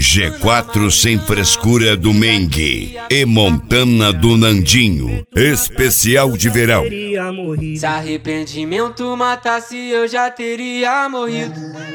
G4 sem frescura do Mengue e Montana do Nandinho. Especial de verão. Se arrependimento matasse, eu já teria morrido.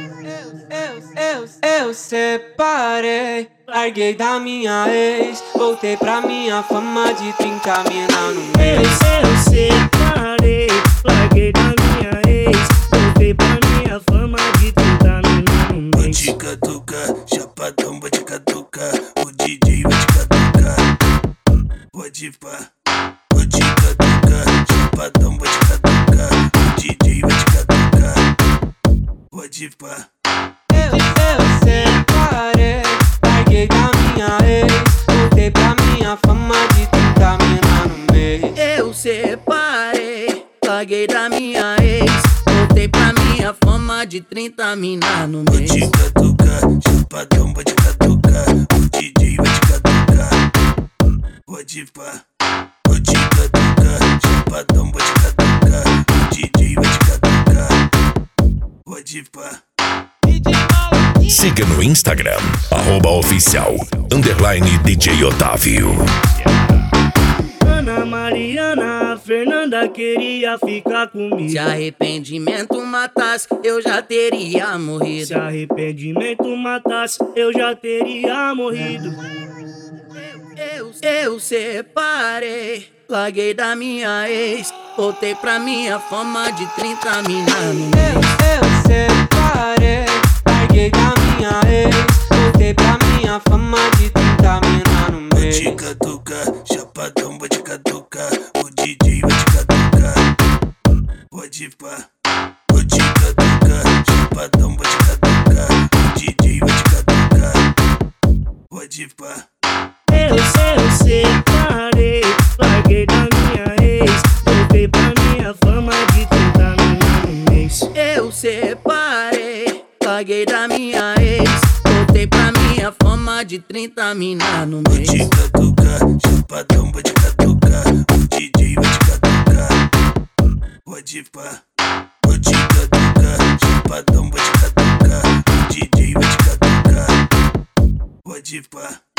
Eu separei, larguei da minha ex, voltei pra minha fama de 30 mina no mês. Eu separei, larguei da minha ex, voltei pra minha fama de 30 mina no mês. Vou te catucar, chapadão, vou te catucar, o DJ vai te catucar. Pode pá, vou te catucar, chapadão, vou te catucar, o DJ vai te catucar. Pode pá. Eu separei, larguei da minha ex, voltei pra minha fama de 30 mina no mês. Eu separei, larguei da minha ex, voltei pra minha fama de 30 mina no mês. Vou te catucar, chapadão, vou te catucar, o DJ vai te catucar. Pode pá, vou te catucar, chapadão, vou te catucar, o DJ vai te catucar. Pode pá. Siga no Instagram, @oficial_DJ Otávio. Ana Mariana, a Fernanda queria ficar comigo. Se arrependimento matasse, eu já teria morrido. Se arrependimento matasse, eu já teria morrido. Eu separei, larguei da minha ex, voltei pra minha fama de 30 mina no mês. Eu separei, larguei da minha ex, voltei pra minha fama de 30 mina no Vou mês. te catucar, chapadão, vou te catucar, o DJ vai te catucar. Pode pá, vou te catucar, chapadão, vou te catucar, o DJ vai te catucar. Pode pá. Eu separei, larguei da minha ex, voltei pra minha fama de 30 mina no mês. Eu separei, larguei da minha ex, voltei pra minha fama de 30 mina no Vou mês. te catucar, chapadão, vou te catucar, o DJ vai te catucar. Pode pá, vou te catucar, chapadão, vou te catucar, o DJ vai te catucar. Pode pá.